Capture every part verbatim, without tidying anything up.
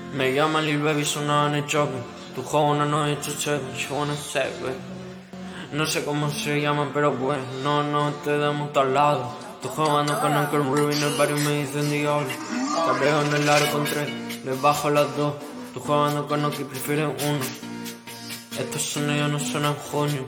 Me llaman Lil Baby, sonaba en el shopping. Tu joven no he hecho check, yo wanna say, baby. No sé cómo se llaman, pero pues, no, no te damos tal lado. Tu jugando con Uncle Ruby en el barrio me dicen diablo. Cabreo en el aro con tres, les bajo las dos. Tu jugando con Oki, prefieren uno. Estos sonidos no suenan junio.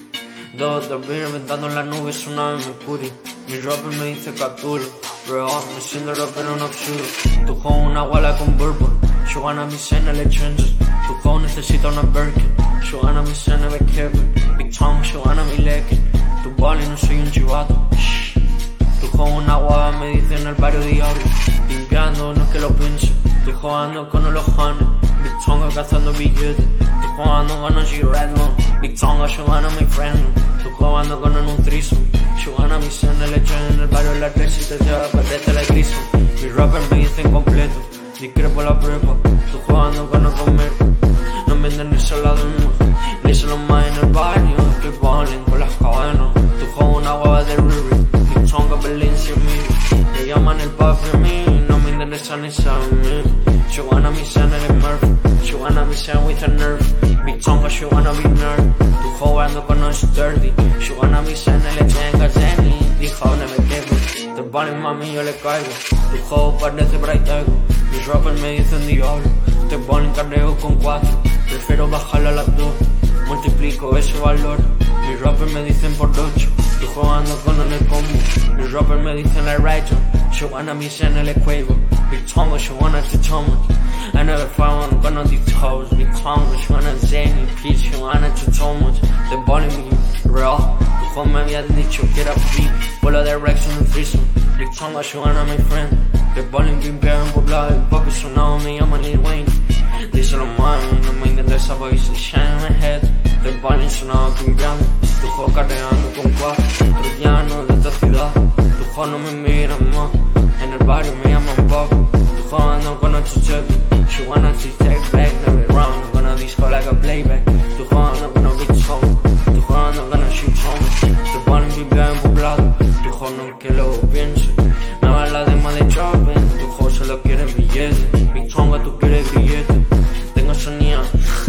Dos, dos vienen reventando en las nubes, sonaba en Mercury. Mi rapper me dice Catulo. Bro, me siento rapero en absurdo. Tu juego una guala con bourbon. Yo gano mi cena en el trenches. Tu juego necesita una Birkin. Yo gano mi cena de Kevin. Big Tom, yo gano mi Lekin. Tu boli no soy un chivato. Shh. Tu juego una guava me dice en el barrio diablo. Limpiando, no es que lo piense. Estoy jugando con los Hanes. Big Tonga cazando billetes. Estoy jugando con un G-Redmond. Big Tonga, yo gano mi friend. Estoy jugando con un threesome. Yo gano mi cena leche en el barrio la tres y te lleva a perderte la crisis. Mis rappers me dicen completo. Discrepo la prepa. Estoy jugando con el comer. No me venden ni solo de uno. Ni solo más en el baño. Estoy bowling con las cadenas. Estoy jugando una guava de Riri. Big Tonga, Valencia, mí. Me llaman el papi a mí. No me interesa ni saber. Yo gano mi cena en Murphy. Yo gano mi cena with a nerve. Big Tonga, yo gano mi nerve. Estoy jugando con los sturdy. Yo gano mi cena leche en Gazeni. Dijo, no me quedo. Te valen mami, yo le caigo. Tu juego parece Bright Ego. Mis rappers me dicen diablo. Te ponen carreo con cuatro. Prefiero bajarlo a las dos. Multiplico ese valor. Mis rappers me dicen por ocho. Estoy jugando con el combo. Mis rappers me dicen la Rachel. Yo gano mi cena el Quavo. Big Tonga, yo gano to Thomas. I never found one of these toes. Big Tonga, yo gano Zany. Peach, yo gano to Thomas. Te ponen mi real. Tu juego me había dicho que era free. Vuelo de Rex en un threesome. Big Tonga, yo gano mi friend. Te ponen limpiar en poblado. El papi sonado me llama Lil Wayne. Díselo mami, no me interesa porque se shine in my head. Te ponen sonado pimpeando. Tu juego carreando con cuatro. Troyanos de esta ciudad. Tu juego no me mira más. En el barrio me llaman Bob. Tu juego ando con ocho cheques. She wanna take back, never wrong. I'm gonna disco like a playback. Tu juego ando con un big song. Tu juego ando con un shit song. Te ponen pimpeado en poblado. Tu juego no que lo piense. Me va la dema de shopping. Tu juego solo quiere billetes. Big Tonga, tú quieres billetes. Tengo sonido.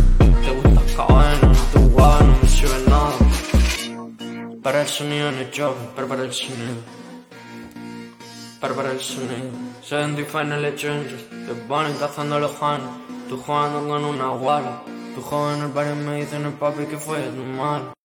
Te gusta cadena. Tu guava no me sirve nada. Para el sonido en el shopping. Para para el sonido. Para para el sonido. Se identifica en el exchanges. Te ponen cazando los hanes. Tú jugando con una guala. Tu joven en el barrio me dicen el papi que fue tu mal.